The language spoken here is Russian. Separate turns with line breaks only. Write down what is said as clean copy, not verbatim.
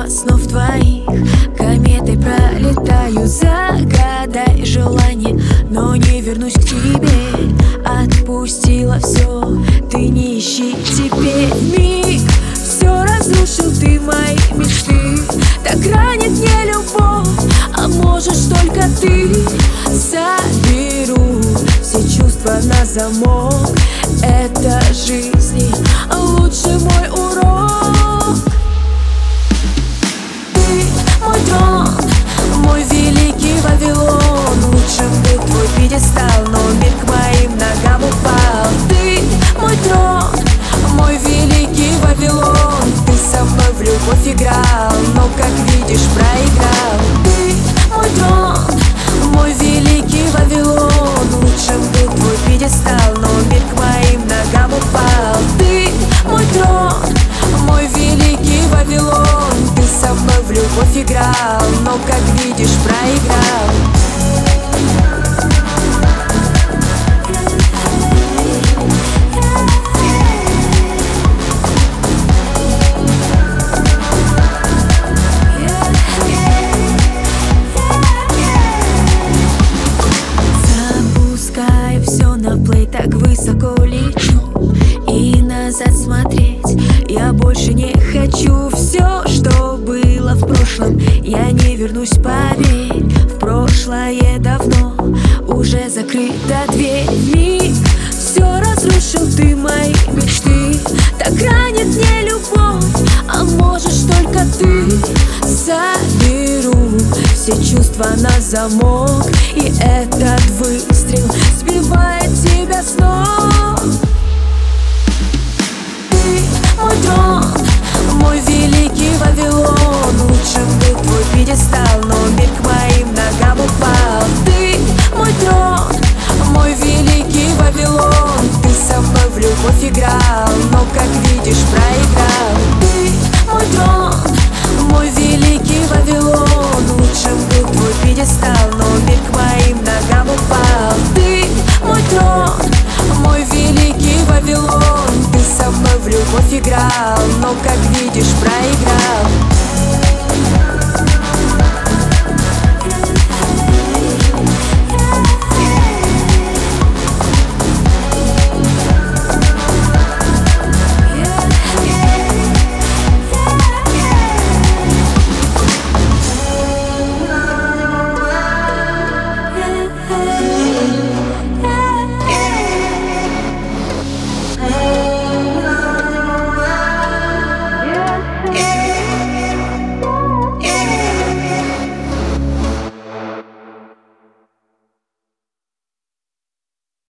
мимо снов твоих, кометой пролетаю, загадай желание, но не вернусь к тебе. Отпустила все, ты не ищи теперь. Миг все разрушил, ты мои мечты. Так ранит мне любовь, а можешь только ты. Соберу все чувства на замок, это жизни лучший мой урок. Ты мой трон, мой великий Вавилон. Лучшим был твой пьедестал, но мир к моим ногам упал. Ты мой трон, мой великий Вавилон. Ты со мной в любовь играл, но, как видишь, проиграл. Ты мой трон, мой великий Вавилон. Лучшим был твой пьедестал, но мир к моим ногам упал. Ты мой трон, мой великий Вавилон. Ты со мной в любовь играл, но, как видишь, проиграл. Так высоко лечу и назад смотреть я больше не хочу. Все, что было в прошлом, я не вернусь, поверь. В прошлое давно уже закрыта дверь. Миг все разрушил, ты мои мечты. Так ранит мне любовь, а можешь только ты. Соберу все чувства на замок, и этот выстрел сбивает тебя с ног. Ты мой трон, мой великий Вавилон. Лучшим был твой пьедестал, но мир к моим ногам упал. Ты мой трон, мой великий Вавилон. Ты со мной в любовь играл, но, как видишь,